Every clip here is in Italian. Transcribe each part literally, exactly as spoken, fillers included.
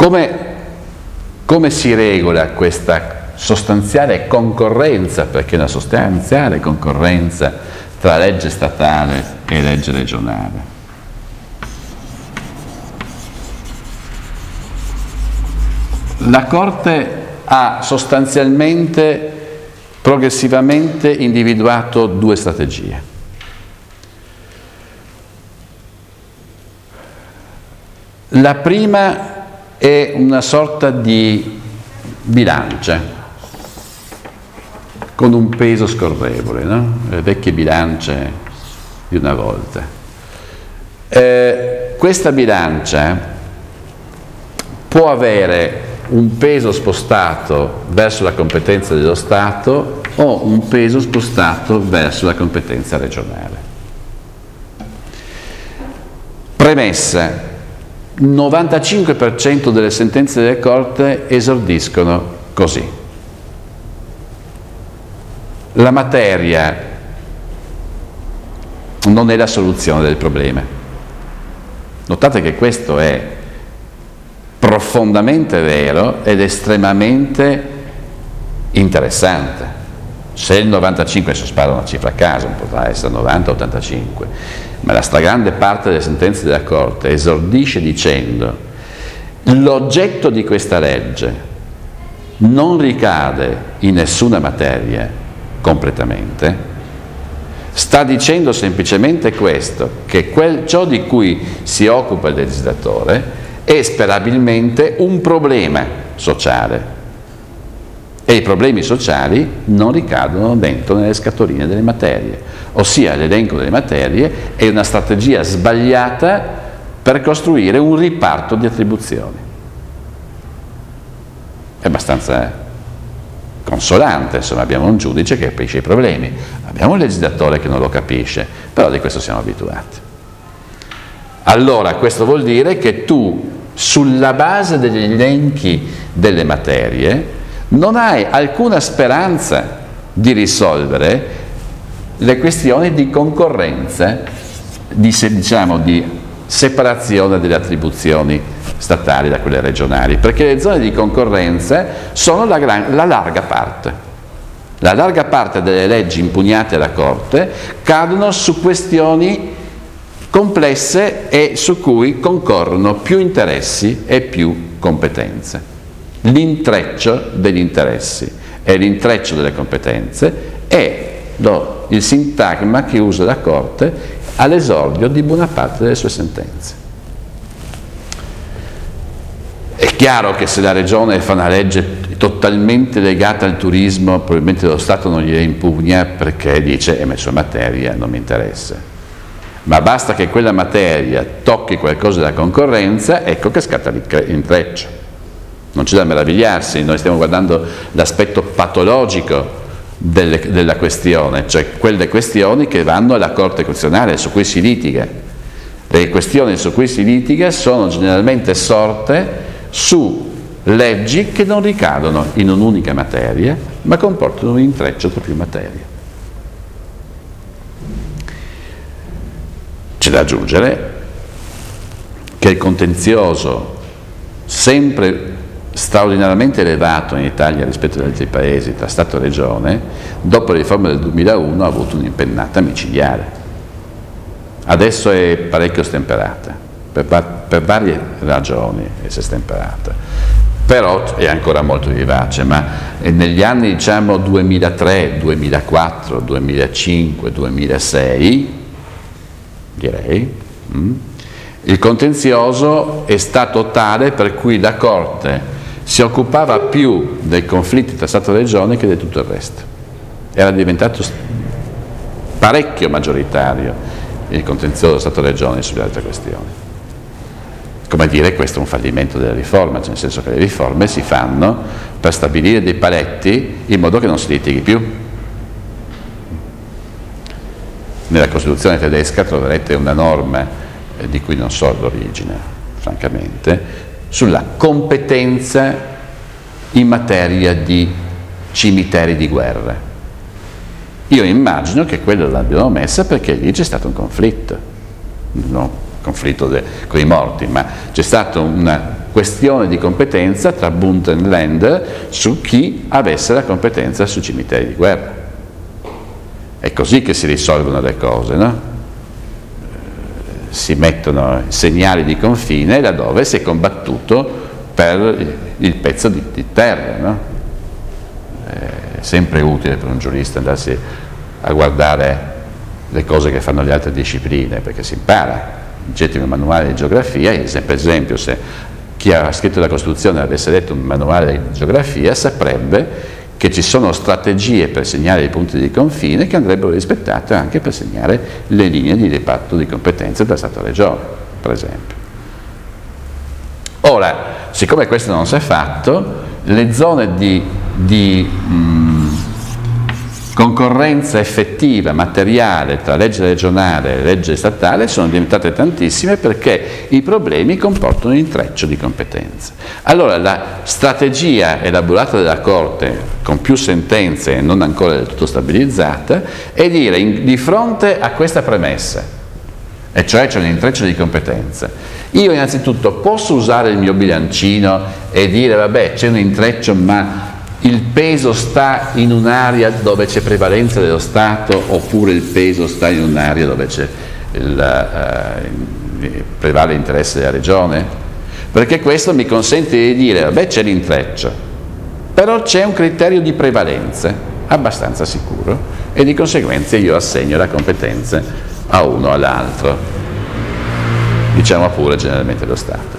Come, come si regola questa sostanziale concorrenza, perché è una sostanziale concorrenza tra legge statale e legge regionale? La Corte ha sostanzialmente, progressivamente individuato due strategie. La prima è una sorta di bilancia con un peso scorrevole, no? Le vecchie bilance di una volta. Eh, questa bilancia può avere un peso spostato verso la competenza dello Stato o un peso spostato verso la competenza regionale. Premessa: novantacinque per cento delle sentenze delle Corte esordiscono così. La materia non è la soluzione del problema. Notate che questo è profondamente vero ed estremamente interessante. Se il novantacinque, se sparo una cifra a caso, potrà essere novanta ottantacinque, ma la stragrande parte delle sentenze della Corte esordisce dicendo: l'oggetto di questa legge non ricade in nessuna materia completamente, sta dicendo semplicemente questo, che quel, ciò di cui si occupa il legislatore è sperabilmente un problema sociale e i problemi sociali non ricadono dentro nelle scatoline delle materie, ossia l'elenco delle materie è una strategia sbagliata per costruire un riparto di attribuzioni. È abbastanza consolante, insomma, abbiamo un giudice che capisce i problemi, abbiamo un legislatore che non lo capisce, però di questo siamo abituati. Allora questo vuol dire che tu, sulla base degli elenchi delle materie, non hai alcuna speranza di risolvere le questioni di concorrenza, di, diciamo, di separazione delle attribuzioni statali da quelle regionali, perché le zone di concorrenza sono la, gran, la larga parte. La larga parte delle leggi impugnate alla Corte cadono su questioni complesse e su cui concorrono più interessi e più competenze. L'intreccio degli interessi e l'intreccio delle competenze è lo, il sintagma che usa la Corte all'esordio di buona parte delle sue sentenze. È chiaro che se la Regione fa una legge totalmente legata al turismo, probabilmente lo Stato non gliela impugna perché dice: è messo in materia, non mi interessa. Ma basta che quella materia tocchi qualcosa della concorrenza, ecco che scatta l'intreccio. Non c'è da meravigliarsi, noi stiamo guardando l'aspetto patologico delle, della questione, cioè quelle questioni che vanno alla Corte Costituzionale, su cui si litiga. Le questioni su cui si litiga sono generalmente sorte su leggi che non ricadono in un'unica materia, ma comportano un intreccio tra più materie. C'è da aggiungere che il contenzioso, sempre straordinariamente elevato in Italia rispetto agli altri paesi tra Stato e Regione, dopo la riforma del duemilauno ha avuto un'impennata micidiale. Adesso è parecchio stemperata, per, per varie ragioni si è stemperata, però è ancora molto vivace, ma negli anni diciamo duemilatré, duemilaquattro, duemilacinque, duemilasei, direi, mm, il contenzioso è stato tale per cui la Corte si occupava più dei conflitti tra Stato e Regione che di tutto il resto. Era diventato parecchio maggioritario il contenzioso Stato-Regione sulle altre questioni. Come dire, questo è un fallimento della riforma, cioè nel senso che le riforme si fanno per stabilire dei paletti in modo che non si litighi più. Nella Costituzione tedesca troverete una norma eh, di cui non so l'origine, francamente, sulla competenza in materia di cimiteri di guerra. Io immagino che quello l'abbiano messa perché lì c'è stato un conflitto, no? conflitto de, con i morti, ma c'è stata una questione di competenza tra Bund e Länder su chi avesse la competenza sui cimiteri di guerra. È così che si risolvono le cose, no? Si mettono segnali di confine laddove si è combattuto per il pezzo di, di terra, no? È sempre utile per un giurista andarsi a guardare le cose che fanno le altre discipline, perché si impara. Getti un manuale di geografia, per esempio, se chi ha scritto la Costituzione avesse letto un manuale di geografia saprebbe che ci sono strategie per segnare i punti di confine che andrebbero rispettate anche per segnare le linee di riparto di competenze tra Stato e Regione, per esempio. Ora, siccome questo non si è fatto, le zone di, di mh, concorrenza effettiva, materiale tra legge regionale e legge statale sono diventate tantissime perché i problemi comportano un intreccio di competenze. Allora la strategia elaborata dalla Corte con più sentenze e non ancora del tutto stabilizzata è dire in, di fronte a questa premessa, e cioè c'è un intreccio di competenze, io innanzitutto posso usare il mio bilancino e dire vabbè c'è un intreccio ma il peso sta in un'area dove c'è prevalenza dello Stato oppure il peso sta in un'area dove c'è il, uh, prevale l'interesse della Regione? Perché questo mi consente di dire vabbè c'è l'intreccio, però c'è un criterio di prevalenza abbastanza sicuro e di conseguenza io assegno la competenza a uno o all'altro, diciamo pure generalmente lo Stato.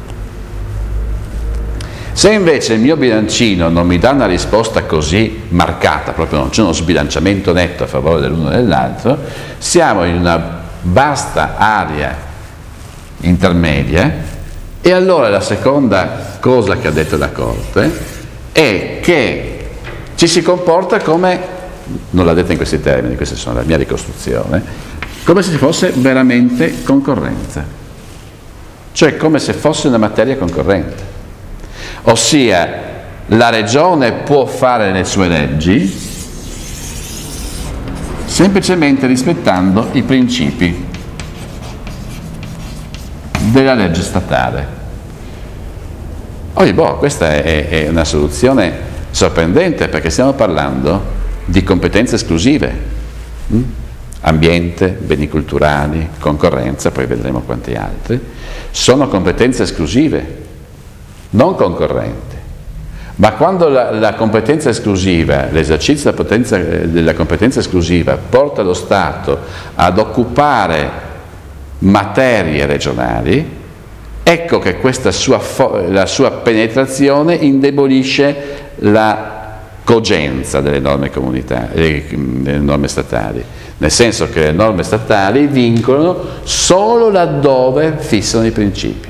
Se invece il mio bilancino non mi dà una risposta così marcata, proprio non c'è uno sbilanciamento netto a favore dell'uno e dell'altro, siamo in una vasta area intermedia e allora la seconda cosa che ha detto la Corte è che ci si comporta come, non l'ha detta in questi termini, questa sono la mia ricostruzione, come se fosse veramente concorrenza, cioè come se fosse una materia concorrente. Ossia, la Regione può fare le sue leggi semplicemente rispettando i principi della legge statale. Oh, boh, questa è, è una soluzione sorprendente perché stiamo parlando di competenze esclusive. Mm? Ambiente, beni culturali, concorrenza, poi vedremo quanti altri, sono competenze esclusive, non concorrente. Ma quando la, la competenza esclusiva, l'esercizio della, potenza, della competenza esclusiva porta lo Stato ad occupare materie regionali, ecco che questa sua, la sua penetrazione indebolisce la cogenza delle norme comunitarie, delle norme statali, nel senso che le norme statali vincolano solo laddove fissano i principi.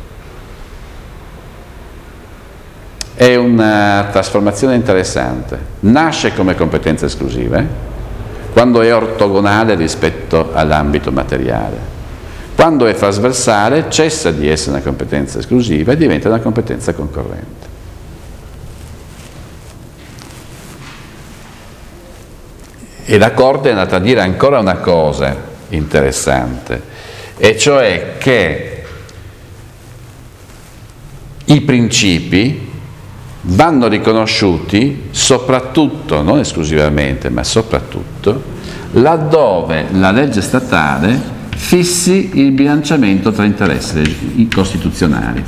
È una trasformazione interessante. Nasce come competenza esclusiva quando è ortogonale rispetto all'ambito materiale. Quando è trasversale cessa di essere una competenza esclusiva e diventa una competenza concorrente. E la Corte è andata a dire ancora una cosa interessante, e cioè che i principi vanno riconosciuti soprattutto, non esclusivamente, ma soprattutto, laddove la legge statale fissi il bilanciamento tra interessi costituzionali.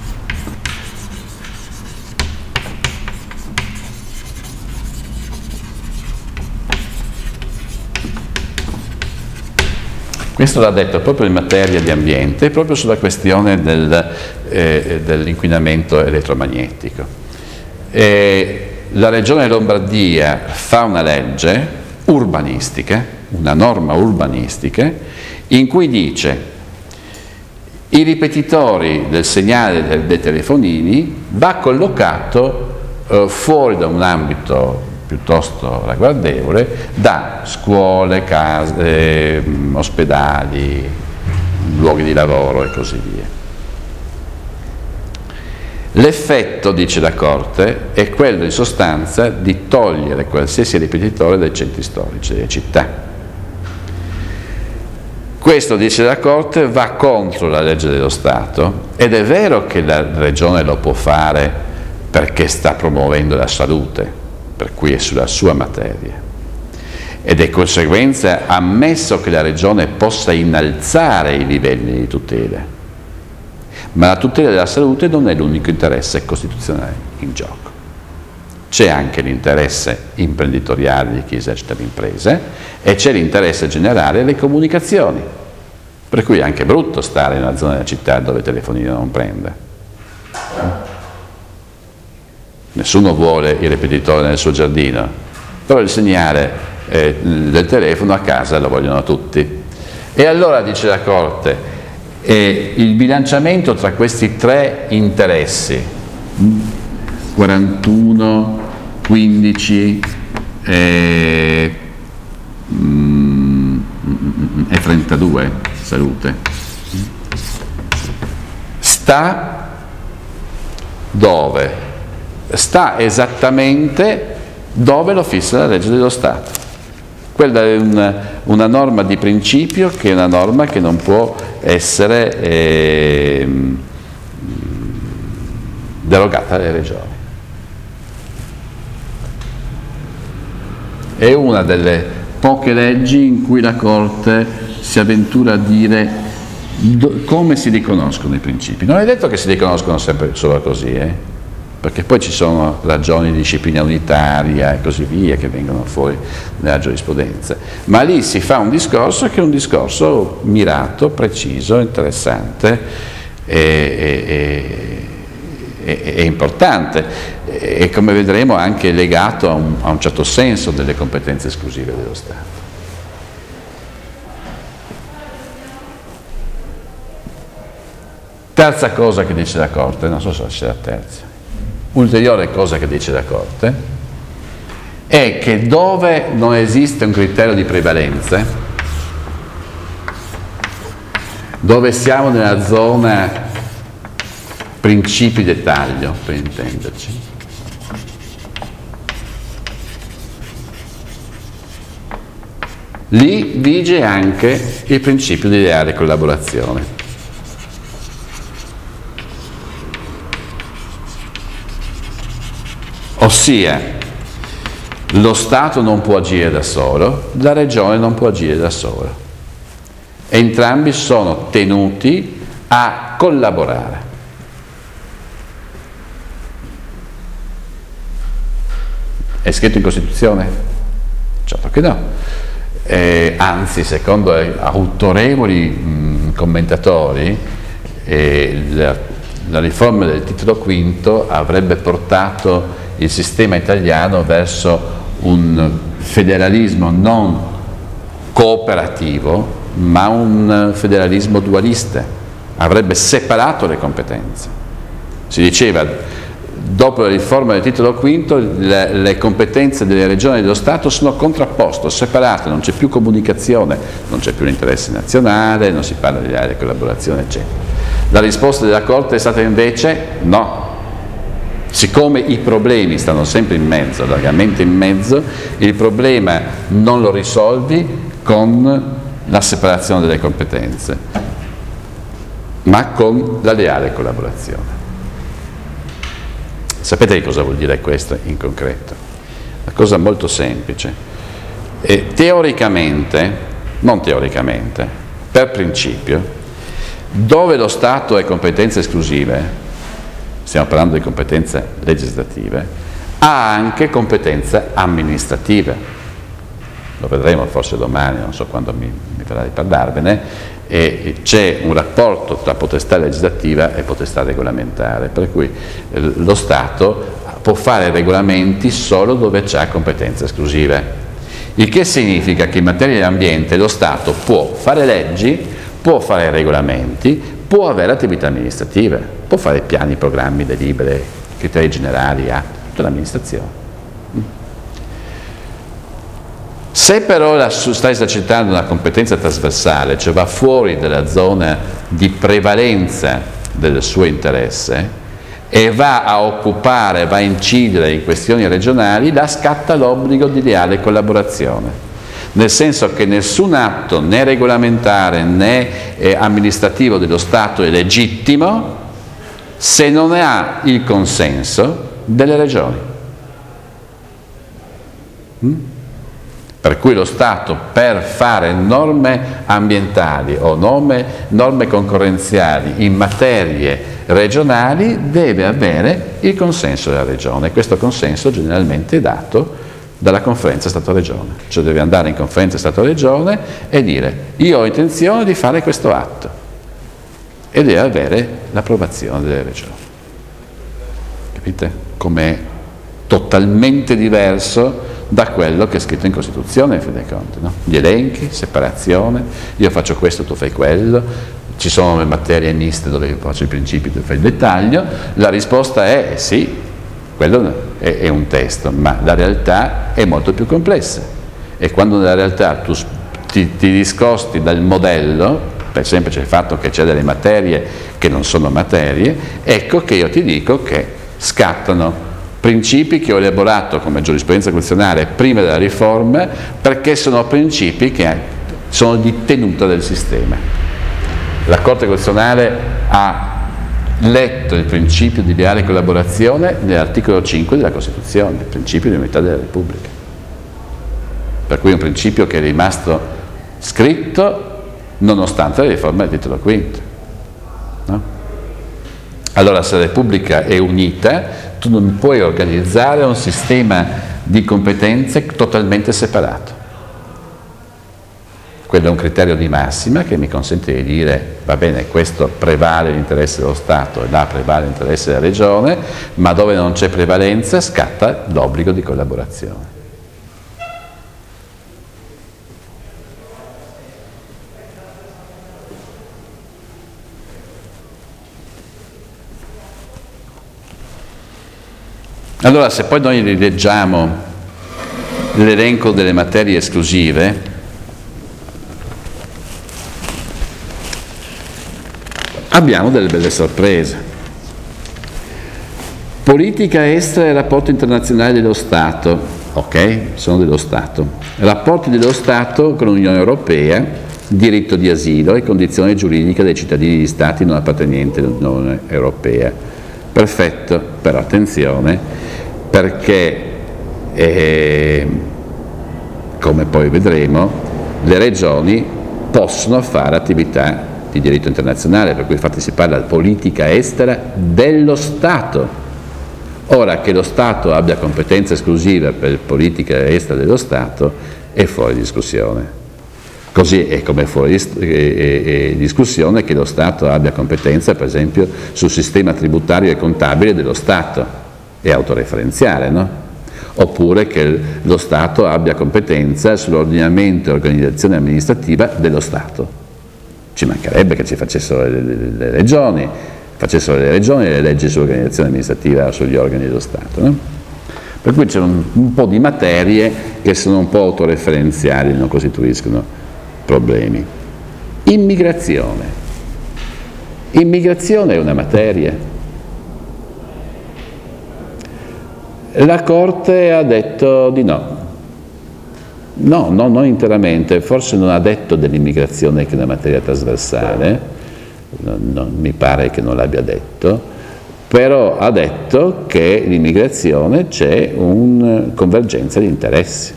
Questo l'ha detto proprio in materia di ambiente, proprio sulla questione del, eh, dell'inquinamento elettromagnetico. E la Regione Lombardia fa una legge urbanistica, una norma urbanistica, in cui dice i ripetitori del segnale dei, dei telefonini va collocato eh, fuori da un ambito piuttosto ragguardevole da scuole, case, eh, ospedali, luoghi di lavoro e così via. L'effetto, dice la Corte, è quello in sostanza di togliere qualsiasi ripetitore dai centri storici delle città. Questo, dice la Corte, va contro la legge dello Stato, ed è vero che la Regione lo può fare perché sta promuovendo la salute, per cui è sulla sua materia, ed è conseguenza ammesso che la Regione possa innalzare i livelli di tutela, ma la tutela della salute non è l'unico interesse costituzionale in gioco. C'è anche l'interesse imprenditoriale di chi esercita le imprese e c'è l'interesse generale delle comunicazioni, per cui è anche brutto stare in una zona della città dove il telefonino non prende. Nessuno vuole il ripetitore nel suo giardino, però il segnale eh, del telefono a casa lo vogliono tutti. E allora, dice la Corte, eh, il bilanciamento tra questi tre interessi, quarantuno, quindici e, mm, e trentadue, salute, sta dove? Sta esattamente dove lo fissa la legge dello Stato. Quella è una, una norma di principio, che è una norma che non può essere eh, derogata alle regioni. È una delle poche leggi in cui la Corte si avventura a dire do, come si riconoscono i principi. Non è detto che si riconoscono sempre solo così, eh? Perché poi ci sono ragioni di disciplina unitaria e così via che vengono fuori nella giurisprudenza. Ma lì si fa un discorso che è un discorso mirato, preciso, interessante e, e, e, e importante. E come vedremo anche legato a un, a un certo senso delle competenze esclusive dello Stato. Terza cosa che dice la Corte, non so se c'è la terza, ulteriore cosa che dice la Corte, è che dove non esiste un criterio di prevalenza, dove siamo nella zona principi dettaglio, per intenderci, lì vige anche il principio di leale collaborazione. Ossia, lo Stato non può agire da solo, la Regione non può agire da sola. Entrambi sono tenuti a collaborare. È scritto in Costituzione? Certo che no. Eh, anzi, secondo autorevoli mh, commentatori, eh, la, la riforma del titolo quinto avrebbe portato il sistema italiano verso un federalismo non cooperativo, ma un federalismo dualista. Avrebbe separato le competenze. Si diceva, dopo la riforma del titolo quinto, le, le competenze delle regioni e dello Stato sono contrapposte, separate, non c'è più comunicazione, non c'è più l'interesse nazionale, non si parla di leale collaborazione, eccetera. La risposta della Corte è stata invece no. Siccome i problemi stanno sempre in mezzo, largamente in mezzo, il problema non lo risolvi con la separazione delle competenze, ma con la leale collaborazione. Sapete che cosa vuol dire questo in concreto? Una cosa molto semplice. E teoricamente, non teoricamente, per principio, dove lo Stato ha competenze esclusive, stiamo parlando di competenze legislative, ha anche competenze amministrative. Lo vedremo forse domani, non so quando mi, mi verrà di parlarvene, e c'è un rapporto tra potestà legislativa e potestà regolamentare, per cui lo Stato può fare regolamenti solo dove c'ha competenze esclusive, il che significa che in materia di ambiente lo Stato può fare leggi, può fare regolamenti, può avere attività amministrative, può fare piani, programmi, delibere, criteri generali, atti, tutta l'amministrazione. Se però la, sta esercitando una competenza trasversale, cioè va fuori dalla zona di prevalenza del suo interesse e va a occupare, va a incidere in questioni regionali, là scatta l'obbligo di leale collaborazione. nel senso che nessun atto né regolamentare né eh, amministrativo dello Stato è legittimo se non ha il consenso delle regioni. Mm? Per cui lo Stato, per fare norme ambientali o norme, norme concorrenziali in materie regionali, deve avere il consenso della regione. Questo consenso generalmente è dato dalla conferenza Stato-Regione. Cioè deve andare in conferenza Stato-Regione e dire: io ho intenzione di fare questo atto, e deve avere l'approvazione delle regioni. Capite? Com'è totalmente diverso da quello che è scritto in Costituzione, in fin dei conti, no? Gli elenchi, separazione, io faccio questo, tu fai quello, ci sono le materie miste dove io faccio i principi, tu fai il dettaglio. La risposta è sì, quello è, è un testo, ma la realtà è molto più complessa, e quando nella realtà tu ti, ti discosti dal modello, per semplice fatto che c'è delle materie che non sono materie, ecco che io ti dico che scattano principi che ho elaborato come giurisprudenza costituzionale prima della riforma, perché sono principi che sono di tenuta del sistema. La Corte Costituzionale ha letto il principio di leale collaborazione nell'articolo cinque della Costituzione, il principio di unità della Repubblica. Per cui è un principio che è rimasto scritto nonostante la riforma del titolo quinto. No? Allora, se la Repubblica è unita, tu non puoi organizzare un sistema di competenze totalmente separato. Quello è un criterio di massima che mi consente di dire: va bene, questo prevale l'interesse dello Stato e là prevale l'interesse della Regione, ma dove non c'è prevalenza scatta l'obbligo di collaborazione. Allora, se poi noi rileggiamo l'elenco delle materie esclusive, abbiamo delle belle sorprese. Politica estera e rapporti internazionali dello Stato, ok? Sono dello Stato. Rapporti dello Stato con l'Unione Europea, diritto di asilo e condizioni giuridiche dei cittadini di Stati non appartenenti all'Unione Europea. Perfetto, però attenzione, perché eh, come poi vedremo, le regioni possono fare attività di diritto internazionale, per cui infatti si parla di politica estera dello Stato. Ora, che lo Stato abbia competenza esclusiva per politica estera dello Stato è fuori discussione. Così è come fuori discussione che lo Stato abbia competenza, per esempio, sul sistema tributario e contabile dello Stato, è autoreferenziale, no? Oppure che lo Stato abbia competenza sull'ordinamento e organizzazione amministrativa dello Stato. Ci mancherebbe che ci facessero le, le, le regioni, facessero le regioni le leggi sull'organizzazione amministrativa o sugli organi dello Stato, no? Per cui c'è un, un po' di materie che sono un po' autoreferenziali, non costituiscono problemi. Immigrazione. Immigrazione è una materia. La Corte ha detto di no. No, no, non interamente, forse non ha detto dell'immigrazione che è una materia trasversale, non, non, mi pare che non l'abbia detto, però ha detto che l'immigrazione c'è una convergenza di interessi.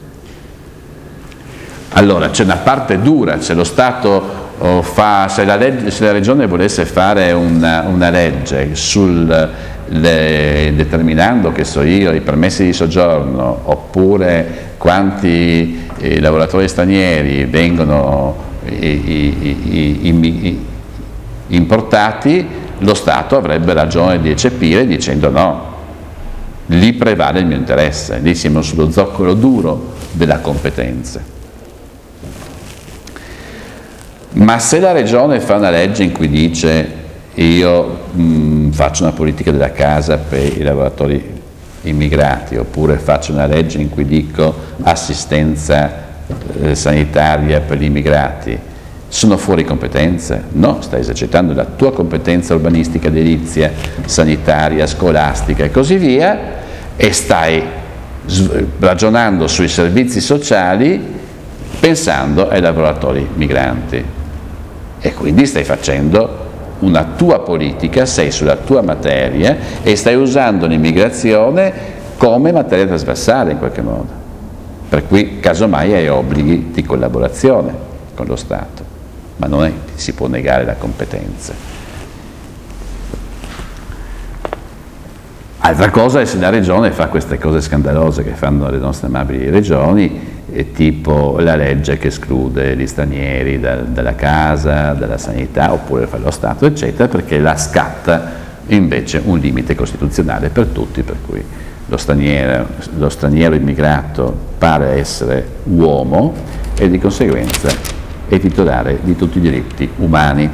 Allora, c'è una parte dura, se lo Stato oh, fa, se la, legge, se la Regione volesse fare una, una legge sul, le, determinando, che so io, i permessi di soggiorno, oppure quanti eh, lavoratori stranieri vengono i, i, i, i, importati, lo Stato avrebbe ragione di eccepire dicendo no, lì prevale il mio interesse, lì siamo sullo zoccolo duro della competenza. Ma se la Regione fa una legge in cui dice io mh, faccio una politica della casa per i lavoratori immigrati, oppure faccio una legge in cui dico assistenza eh, sanitaria per gli immigrati, sono fuori competenza? No, stai esercitando la tua competenza urbanistica, edilizia, sanitaria, scolastica e così via, e stai ragionando sui servizi sociali pensando ai lavoratori migranti. E quindi stai facendo una tua politica, sei sulla tua materia e stai usando l'immigrazione come materia trasversale in qualche modo. Per cui casomai hai obblighi di collaborazione con lo Stato, ma non è, si può negare la competenza. Altra cosa è se la regione fa queste cose scandalose che fanno le nostre amabili regioni, tipo la legge che esclude gli stranieri da, dalla casa, dalla sanità, oppure fa lo Stato, eccetera, perché la scatta invece un limite costituzionale per tutti, per cui lo straniero, lo straniero immigrato pare essere uomo e di conseguenza è titolare di tutti i diritti umani.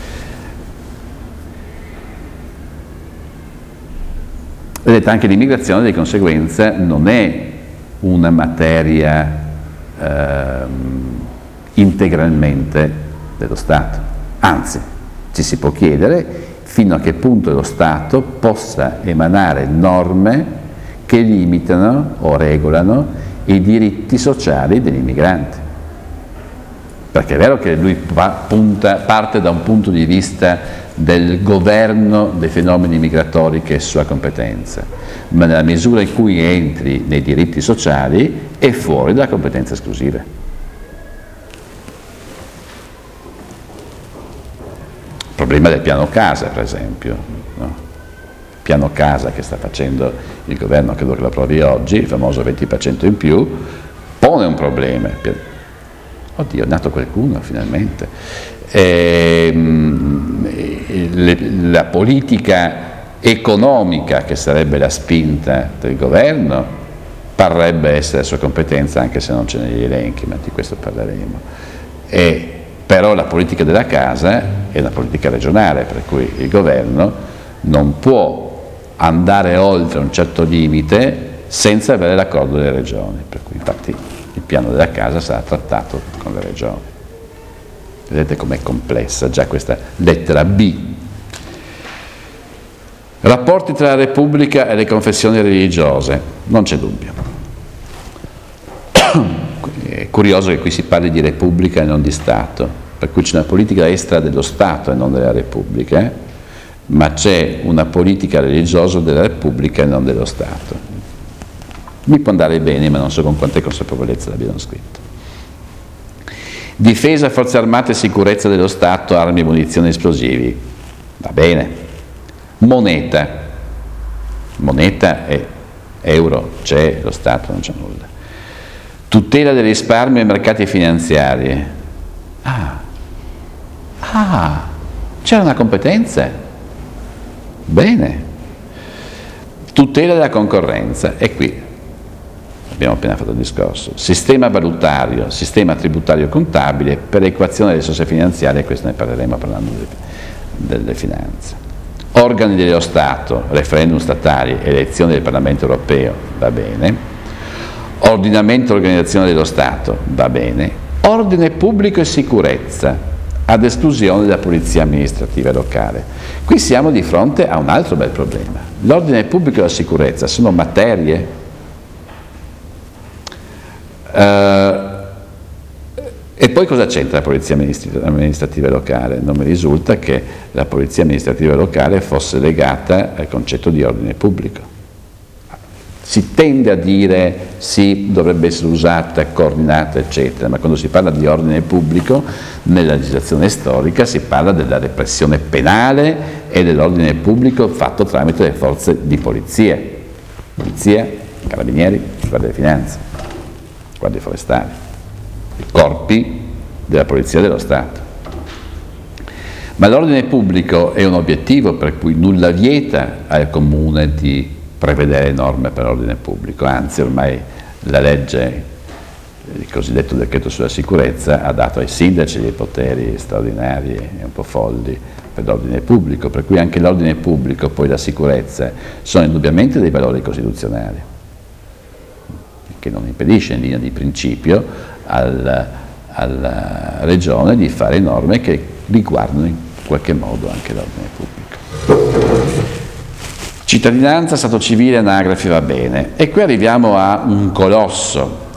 Vedete, anche l'immigrazione di conseguenza non è una materia ehm, integralmente dello Stato, anzi ci si può chiedere fino a che punto lo Stato possa emanare norme che limitano o regolano i diritti sociali degli immigranti. Perché è vero che lui punta, parte da un punto di vista del governo dei fenomeni migratori che è sua competenza, ma nella misura in cui entri nei diritti sociali è fuori dalla competenza esclusiva. Il problema del piano casa, per esempio, no? Il piano casa che sta facendo il governo, credo che lo approvi oggi, il famoso venti per cento in più, pone un problema. Oddio, è nato qualcuno finalmente. E, le, la politica economica, che sarebbe la spinta del governo, parrebbe essere sua competenza, anche se non ce ne gli elenchi, ma di questo parleremo. E, però la politica della casa è una politica regionale, per cui il governo non può andare oltre un certo limite senza avere l'accordo delle regioni, per cui infatti il piano della casa sarà trattato con le regioni. Vedete com'è complessa già questa lettera B. Rapporti tra la Repubblica e le confessioni religiose, non c'è dubbio. È curioso che qui si parli di Repubblica e non di Stato, per cui c'è una politica estera dello Stato e non della Repubblica, eh? Ma c'è una politica religiosa della Repubblica e non dello Stato. Mi può andare bene, ma non so con quante consapevolezza l'abbiano scritto. Difesa, forze armate e sicurezza dello Stato, armi, munizioni, esplosivi. Va bene. Moneta. Moneta è euro, c'è, lo Stato non c'è nulla. Tutela del risparmio ai mercati finanziari. Ah, ah, c'era una competenza. Bene. Tutela della concorrenza. E qui abbiamo appena fatto il discorso. Sistema valutario, sistema tributario contabile, perequazione delle risorse finanziarie, questo ne parleremo parlando delle, delle finanze. Organi dello Stato, referendum statali, elezioni del Parlamento europeo, va bene. Ordinamento e organizzazione dello Stato, va bene. Ordine pubblico e sicurezza, ad esclusione della polizia amministrativa locale. Qui siamo di fronte a un altro bel problema. L'ordine pubblico e la sicurezza sono materie Uh, e poi cosa c'entra la polizia amministrativa locale? Non mi risulta che la polizia amministrativa locale fosse legata al concetto di ordine pubblico. Si tende a dire sì, dovrebbe essere usata, coordinata, eccetera, ma quando si parla di ordine pubblico, nella legislazione storica si parla della repressione penale e dell'ordine pubblico fatto tramite le forze di polizia, polizia, carabinieri, guardia delle finanze, guardie forestali, i corpi della Polizia dello Stato. Ma l'ordine pubblico è un obiettivo per cui nulla vieta al Comune di prevedere norme per l'ordine pubblico, anzi ormai la legge, il cosiddetto decreto sulla sicurezza, ha dato ai sindaci dei poteri straordinari e un po' folli per l'ordine pubblico, per cui anche l'ordine pubblico, poi la sicurezza, sono indubbiamente dei valori costituzionali, che non impedisce in linea di principio al, alla Regione di fare norme che riguardano in qualche modo anche l'ordine pubblico. Cittadinanza, stato civile, anagrafe, va bene. E qui arriviamo a un colosso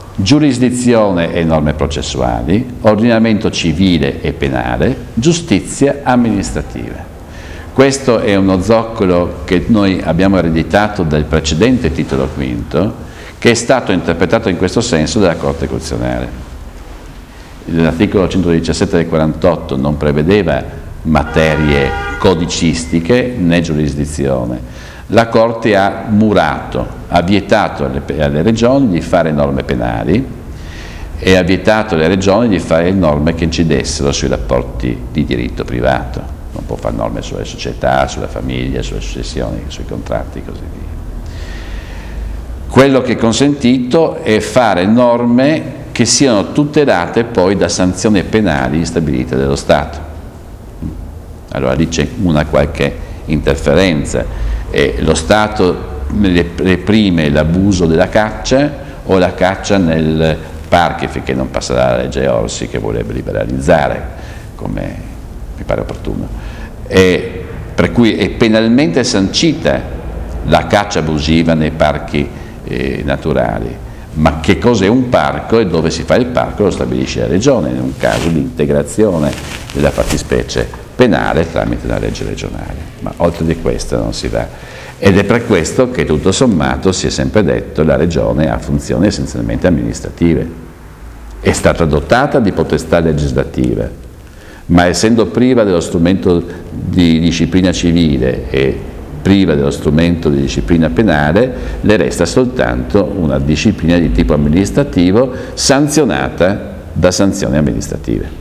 giurisdizione e norme processuali, ordinamento civile e penale, giustizia amministrativa. Questo è uno zoccolo che noi abbiamo ereditato dal precedente titolo quinto, che è stato interpretato in questo senso dalla Corte Costituzionale. L'articolo centodiciassette del quarantotto non prevedeva materie codicistiche né giurisdizione. La Corte ha murato, ha vietato alle, alle regioni di fare norme penali e ha vietato alle regioni di fare norme che incidessero sui rapporti di diritto privato. Non può fare norme sulle società, sulla famiglia, sulle successioni, sui contratti e così via. Quello che è consentito è fare norme che siano tutelate poi da sanzioni penali stabilite dallo Stato. Allora lì c'è una qualche interferenza. E lo Stato reprime l'abuso della caccia o la caccia nel parchi finché non passerà la legge Orsi che vorrebbe liberalizzare, come mi pare opportuno. E per cui è penalmente sancita la caccia abusiva nei parchi eh, naturali. Ma che cos'è un parco e dove si fa il parco lo stabilisce la Regione, in un caso di integrazione della fattispecie penale tramite una legge regionale. Ma oltre di questo non si va. Ed è per questo che tutto sommato si è sempre detto che la Regione ha funzioni essenzialmente amministrative. È stata dotata di potestà legislative, ma essendo priva dello strumento di disciplina civile e priva dello strumento di disciplina penale, le resta soltanto una disciplina di tipo amministrativo sanzionata da sanzioni amministrative.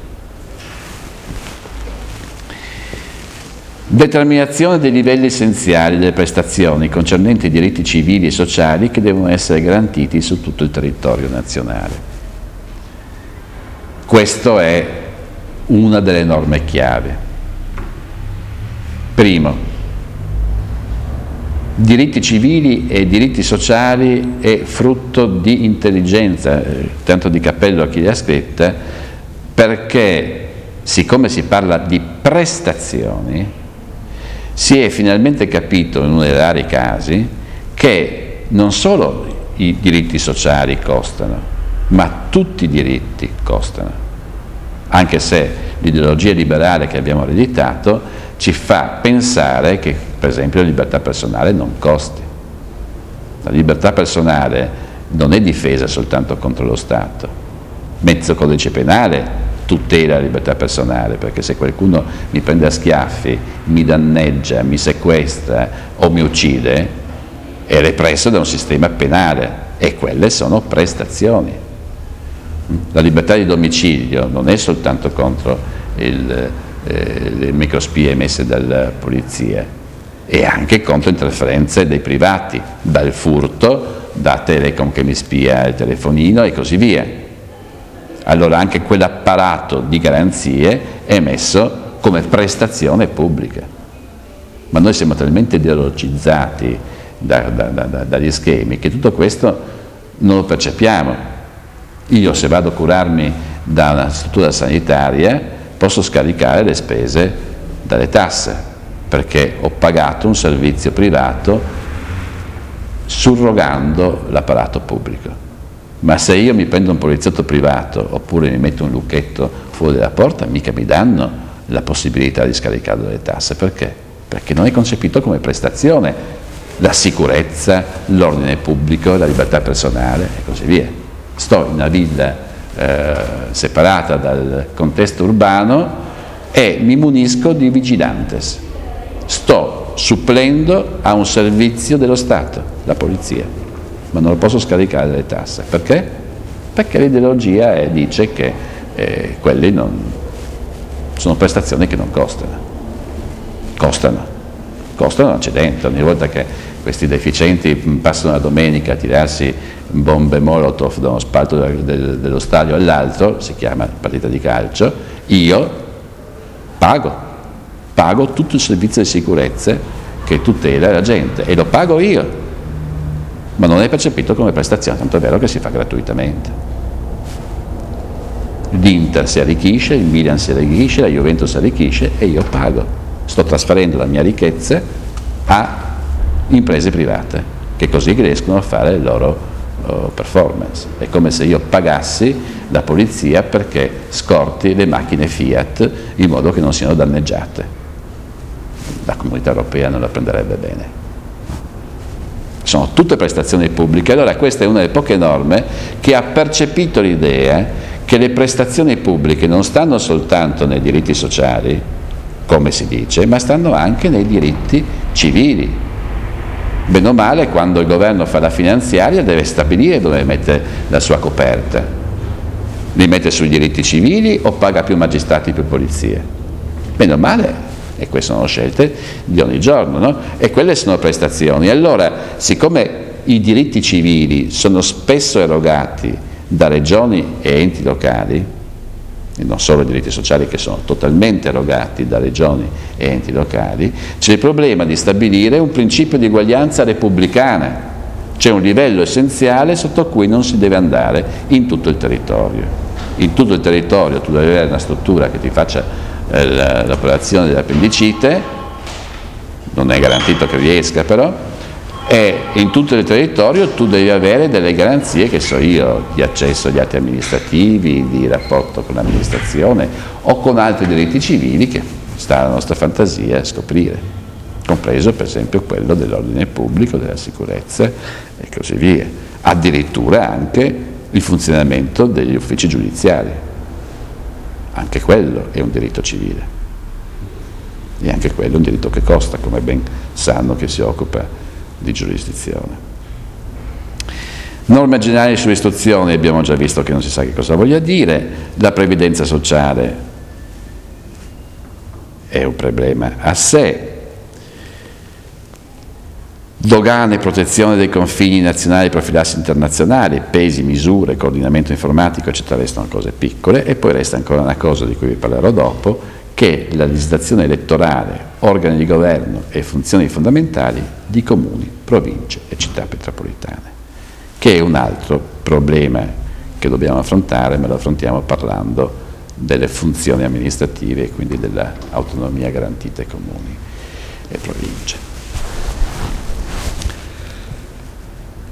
Determinazione dei livelli essenziali delle prestazioni concernenti i diritti civili e sociali che devono essere garantiti su tutto il territorio nazionale. Questa è una delle norme chiave. Primo, diritti civili e diritti sociali è frutto di intelligenza, eh, tanto di cappello a chi li ha scritta, perché siccome si parla di prestazioni, si è finalmente capito in uno dei rari casi che non solo i diritti sociali costano, ma tutti i diritti costano, anche se l'ideologia liberale che abbiamo ereditato ci fa pensare che per esempio la libertà personale non costi. La libertà personale non è difesa soltanto contro lo Stato. Mezzo codice penale tutela la libertà personale, perché se qualcuno mi prende a schiaffi, mi danneggia, mi sequestra o mi uccide, è represso da un sistema penale e quelle sono prestazioni. La libertà di domicilio non è soltanto contro il, eh, le microspie emesse dalla polizia, è anche contro interferenze dei privati, dal furto, da Telecom che mi spia il telefonino e così via. Allora anche quell'apparato di garanzie è messo come prestazione pubblica. Ma noi siamo talmente ideologizzati da, da, da, dagli schemi che tutto questo non lo percepiamo. Io se vado a curarmi da una struttura sanitaria posso scaricare le spese dalle tasse perché ho pagato un servizio privato surrogando l'apparato pubblico. Ma se io mi prendo un poliziotto privato oppure mi metto un lucchetto fuori dalla porta, mica mi danno la possibilità di scaricare delle tasse. Perché? Perché non è concepito come prestazione la sicurezza, l'ordine pubblico, la libertà personale e così via. Sto in una villa eh, separata dal contesto urbano e mi munisco di vigilantes. Sto supplendo a un servizio dello Stato, la polizia. Ma non lo posso scaricare dalle tasse. Perché? Perché l'ideologia è, dice che eh, quelle non, sono prestazioni che non costano. Costano. Costano, c'è dentro. Ogni volta che questi deficienti passano la domenica a tirarsi bombe Molotov da uno spalto del, del, dello stadio all'altro, si chiama partita di calcio, io pago. Pago tutto il servizio di sicurezza che tutela la gente e lo pago io. Ma non è percepito come prestazione, tanto è vero che si fa gratuitamente. L'Inter si arricchisce, il Milan si arricchisce, la Juventus si arricchisce e io pago. Sto trasferendo la mia ricchezza a imprese private che così riescono a fare il loro oh, performance. È come se io pagassi la polizia perché scorti le macchine Fiat in modo che non siano danneggiate. La Comunità Europea non la prenderebbe bene. Sono tutte prestazioni pubbliche. Allora questa è una delle poche norme che ha percepito l'idea che le prestazioni pubbliche non stanno soltanto nei diritti sociali, come si dice, ma stanno anche nei diritti civili. Bene o male, quando il governo fa la finanziaria deve stabilire dove mette la sua coperta. Li mette sui diritti civili o paga più magistrati, più polizie? Bene o male, e queste sono scelte di ogni giorno, no? E quelle sono prestazioni. Allora, siccome i diritti civili sono spesso erogati da regioni e enti locali, e non solo i diritti sociali che sono totalmente erogati da regioni e enti locali, c'è il problema di stabilire un principio di uguaglianza repubblicana. C'è un livello essenziale sotto cui non si deve andare in tutto il territorio. In tutto il territorio tu devi avere una struttura che ti faccia l'operazione dell'appendicite, non è garantito che riesca però, e in tutto il territorio tu devi avere delle garanzie, che so io, di accesso agli atti amministrativi, di rapporto con l'amministrazione o con altri diritti civili che sta alla nostra fantasia a scoprire, compreso per esempio quello dell'ordine pubblico, della sicurezza e così via, addirittura anche il funzionamento degli uffici giudiziari. Anche quello è un diritto civile e anche quello è un diritto che costa, come ben sanno chi si occupa di giurisdizione. Norme generali sull'istruzione, abbiamo già visto che non si sa che cosa voglia dire. La previdenza sociale è un problema a sé. Dogane, protezione dei confini nazionali, profilassi internazionali, pesi, misure, coordinamento informatico, eccetera, restano cose piccole. E poi resta ancora una cosa di cui vi parlerò dopo, che è la legislazione elettorale, organi di governo e funzioni fondamentali di comuni, province e città metropolitane, che è un altro problema che dobbiamo affrontare, ma lo affrontiamo parlando delle funzioni amministrative e quindi dell'autonomia garantita ai comuni e province.